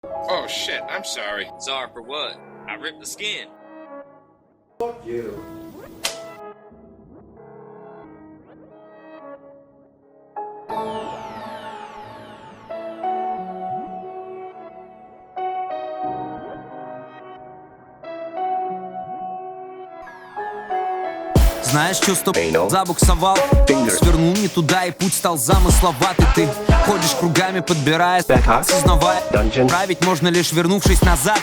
Oh shit, I'm sorry. Sorry for what? I ripped the skin. Fuck you. Знаешь, чувство забуксовал, свернул не туда, и путь стал замысловатый. Ты ходишь кругами, подбирая, осознавая, править можно лишь вернувшись назад.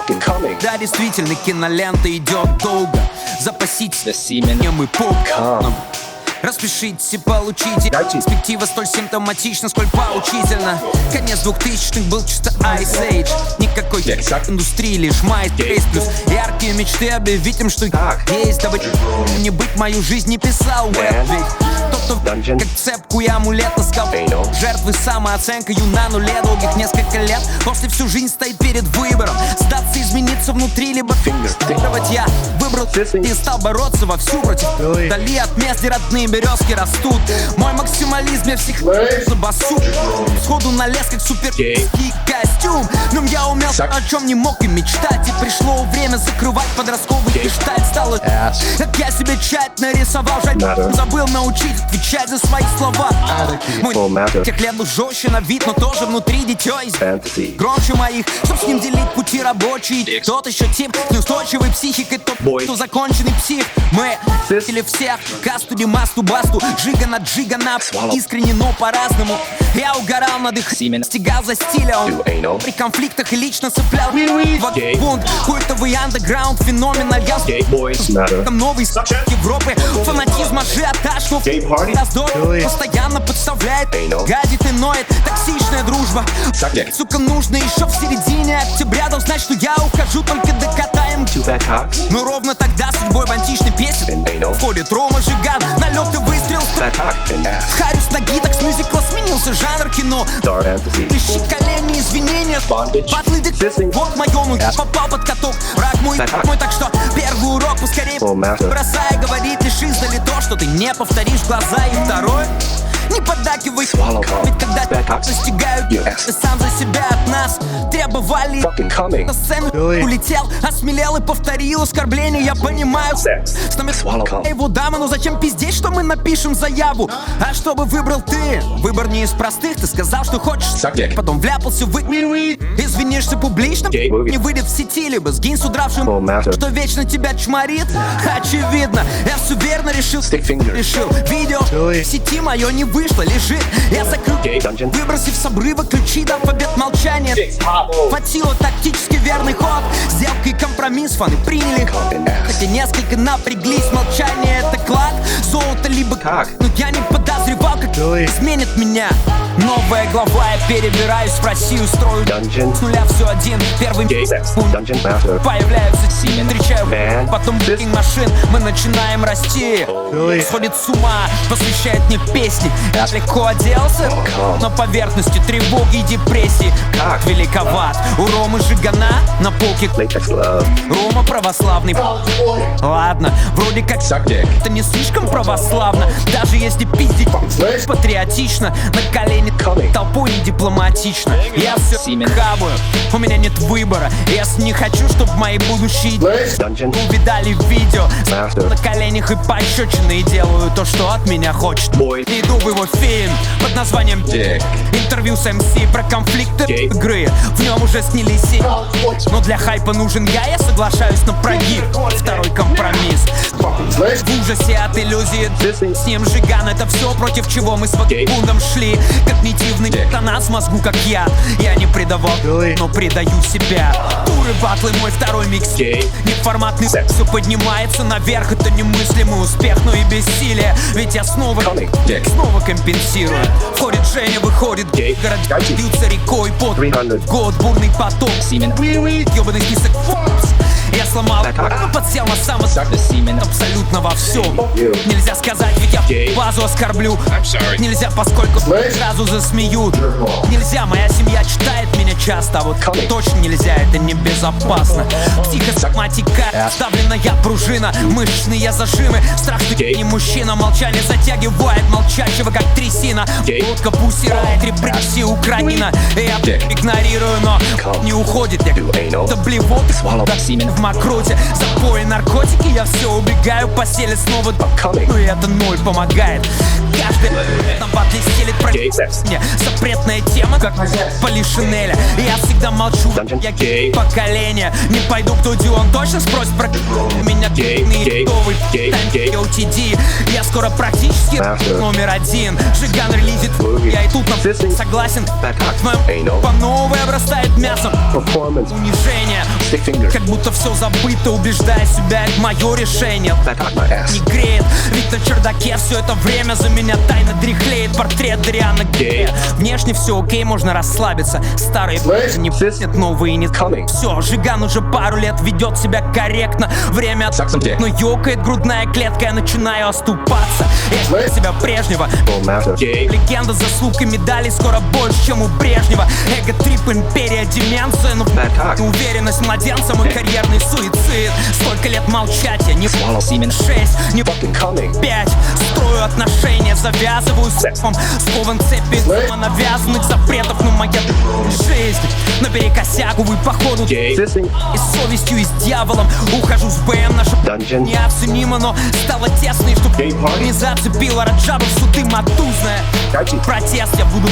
Да, действительно, кинолента идет долго. Запасите семенем и пук. Распишите, получите. Перспектива столь симптоматична, сколь поучительна. Конец 2000-х был чисто Ice Age. Никакой индустрии, лишь MySpace плюс яркие мечты объявить им, что есть. Дабы не быть мою жизнь не писал веб. Ведь тот, кто как цепку и амулет таскал жертвы самооценкою на нуле долгих несколько лет. После всю жизнь стоит перед выбором: сдаться, измениться внутри, либо фигурировать. Я выбрал и стал бороться вовсю против. Вдали от мест, где родные березки растут. Мой максимализм я всех забасу. Сходу налез как суперский костюм. Но я умел, о чем не мог и мечтать. И пришло время закрывать подростковый гештальт. Стало, как я себе тщательно рисовал. Жаль, забыл научить отвечать за свои слова. Мой тех лет был жестче на вид, но тоже внутри дитё есть громче моих, чтоб с ним делить пути рабочие. Тот еще тип с неустойчивой психикой, тот, кто законченный псих. Мы или всех, касту, димасту, басту, жига на джига на искренне, но по-разному. Я угорал над их, стегал за стиля. Он при конфликтах и лично цеплял бунт. Культовый андеграунд, феноменаль. Я там новый Европы. Фанатизм, ажиотаж, но раздор постоянно подставляет. Гадит и ноет, токсичная дружба. Сука, нужно еще в середине октября. Дал знать, что я ухожу, только докатаем. Но ровно тогда судьбой в античной песне входит Рома Жиган. Налет и выстрел. Харюс ноги, так с мюзикла сменился жанр кино. Ищи колени, извинения. Батлы, вот мое, ну я попал под каток. Враг мой, так что первый урок поскорее бросай. Говорит лишь издали то, что ты не повторишь в глаза. И второй: не поддакивай, ведь когда достигают, ты сам за себя от нас требовали. На сцену улетел, осмелел и повторил оскорбление. Я понимаю, с нами его дама, но зачем пиздеть, что мы напишем заяву? А чтобы выбрал ты, выбор не из простых. Ты сказал, что хочешь, потом вляпался в извинишься публично, не выйдет в сети, либо сгинь с удравшим, что вечно тебя чморит. Очевидно, я все верно решил. Видео в сети мое не вышло, лежит. Я закрыл, выбросив с обрыва ключи, дав побед молчания. Хватило тактически верный ход. Сделка и компромисс фаны приняли, хотя несколько напряглись. Молчание — это клад, золото либо как. Но я не подозревал, как изменит меня новая глава. Я перебираюсь в Россию, строю с нуля все один. Первый появляются семьи, встречаю потом машин. Мы начинаем расти. Сходит с ума, посвящает мне песни. Я легко оделся, но поверхности тревоги и депрессии как великоват. У Ромы Жигана на полке Рома православный. Ладно, вроде как это не слишком православно. Даже если пиздить патриотично, на колени толпой не дипломатично. Я все хаваю, у меня нет выбора. Если не хочу, чтобы мои будущие увидали видео на коленях и пощечины, и делаю то, что от меня хочет. Иду в его фильм под названием интервью с МС про конфликты игры. В нем уже снялись но для хайпа нужен я соглашаюсь на прогиб. Второй компромисс. В ужасе от иллюзии с ним Жиган. Это все, против чего мы с вагабундом шли. Когнитивный тонас в мозгу, как я не предавал, но предаю себя. Туры, батлы, мой второй микс. Неформатный все поднимается наверх. Это немыслимый успех, но и бессилие. Ведь я снова компенсирую. Входит Женя, выходит город, льются рекой под год бурный поток. Ёбаный список Forbes. Я сломал, подсел на абсолютно во всем. Нельзя сказать, ведь я базу оскорблю. I'm sorry. Нельзя, поскольку сразу засмеют. Нельзя, моя семья читает меня часто, а вот точно нельзя, это небезопасно. Психосоматика, вставленная пружина, мышечные зажимы. Страх, ты не мужчина, молчание затягивает молчащего, как трясина. Лодка пусирает репрессии Украина. Я игнорирую, но не уходит. Это блевот в мокроте. Запои, наркотики, я все убегаю, постели снова. Ну и это ноль помогает. Каждый на батле стелит про мне. Запретная тема, как Полишинеля. Я всегда молчу, я гей поколение. Не пойду к Дуди, он точно спросит про меня. Гейный OTD. Я скоро практически номер один. Жиган релизит, я и тут согласен. По новой обрастает мясом. Унижение, как будто все забыто, убеждая себя, это мое решение. Не греет, ведь на чердаке все это время за меня тайно дряхлеет портрет Дариана Грея. Внешне все окей, можно расслабиться. Старые не пуснят, новые не. Все, Жиган уже пару лет ведет себя корректно. Время но ёкает грудная клетка, я начинаю оступаться. Я себя прежнего. Легенда, заслуг и медалей скоро больше, чем у Брежнева. Эго-трип, империя, деменция, но неуверенность младенца, мой карьерный суицид. Столько лет молчать, я не 6, не 5. Строю отношения, завязываю сексом. Скован цепи навязанных запретов, но моя жизнь наперекосяк, увы, походу. И с совестью, и с дьяволом ухожу с БМ, наша неоценимо, но стало тесно, и чтоб не зацепила Раджабов суды матузная. Протест я буду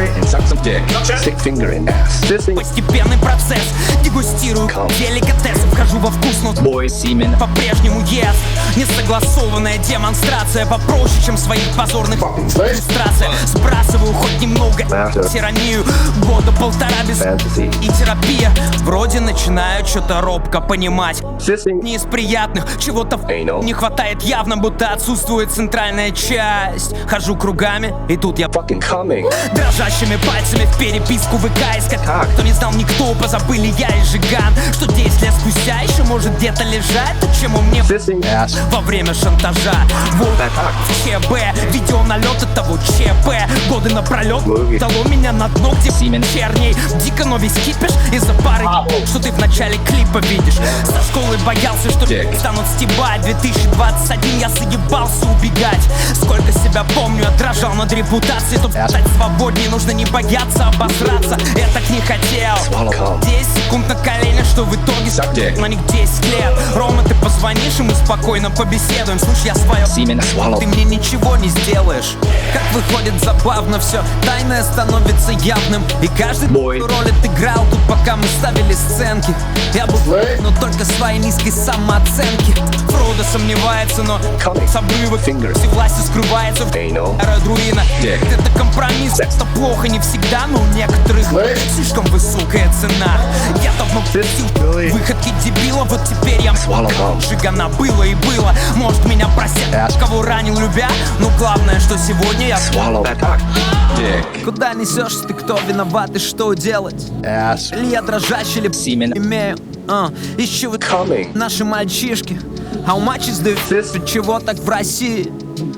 постепенный процесс. Дегустирую деликатес, вхожу во вкус, но по-прежнему ест. Несогласованная демонстрация попроще, чем своих позорных иллюстраций. Сбрасываю хоть немного тиранию. Года полтора без и терапия. Вроде начинаю что-то робко понимать. Не из приятных, чего-то не хватает явно, будто отсутствует центральная часть. Хожу кругами, и тут я дрожащими пальцами в переписку ВК. Кто не знал никто, позабыли я и Жиган. Что 10 лет спустя еще может где-то лежать то, чему мне во время шантажа. Вот в ЧБ, видеоналеты того ЧП. Годы напролет дало меня на дно, где черней. Дико, но весь кипиш из-за пары, что ты в начале клипа видишь. Со школы боялся, что станут стебать. 2021 я заебался убегать. Сколько себя помню, я дрожал над репутацией. Чтобы стать свободнее, нужно не бояться обосраться. Я так не хотел. 10 секунд на коленях, что в итоге на них 10 лет. Рома, ты позвонишь, и мы спокойно побеседуем. Слушай, я свое, ты мне ничего не сделаешь. Как выходит забавно все, тайное становится явным. И каждый роль отыграл тут, пока мы ставили сценки. Я был, но только своей низкой самооценки. Фродо сомневается, но с обрыва все власти скрывается в аэродруина. Это компромисс, это плохо не всегда, но у некоторых слишком высокая цена. Я давно просил выходки дебила, вот теперь я Жигана было и было. Может меня простят, кого ранил любя, но главное, что сегодня я Куда несешься ты, кто виноват и что делать? Или я дрожащий, или имею ищу вы наши мальчишки. How much is the fist? Чего так в России?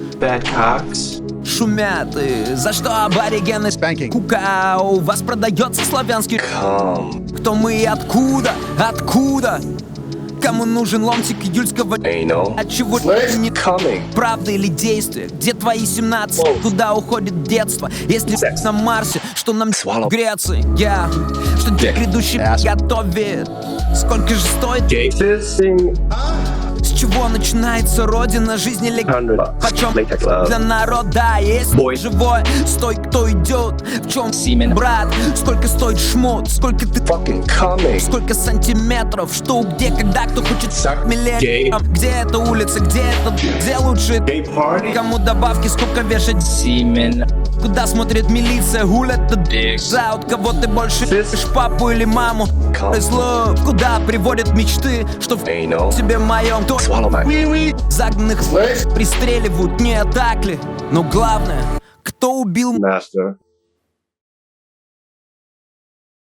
Шумят, и за что аборигены кука? У вас продается славянский. Кто мы и откуда? Откуда? Кому нужен ломтик июльского? От чего не правда или действие? Где твои 17? Куда уходит детство? Если секс на Марсе, что нам в Греции? Что грядущий готовит? Сколько же стоит? С чего начинается родина жизни? Почем для народа есть живой? Стой, кто идет? В чем брат? Сколько стоит шмот? Сколько ты сколько сантиметров? Что, где, когда, кто хочет миллиметров? Где эта улица? Где это? Где лучше? Кому добавки? Сколько вешать семен? Куда смотрит милиция? Гулят заут. Кого ты больше любишь, папу или маму? Куда приводят мечты? Что в тебе моем? Загнанных пристреливают, не так ли? Но главное, кто убил Master.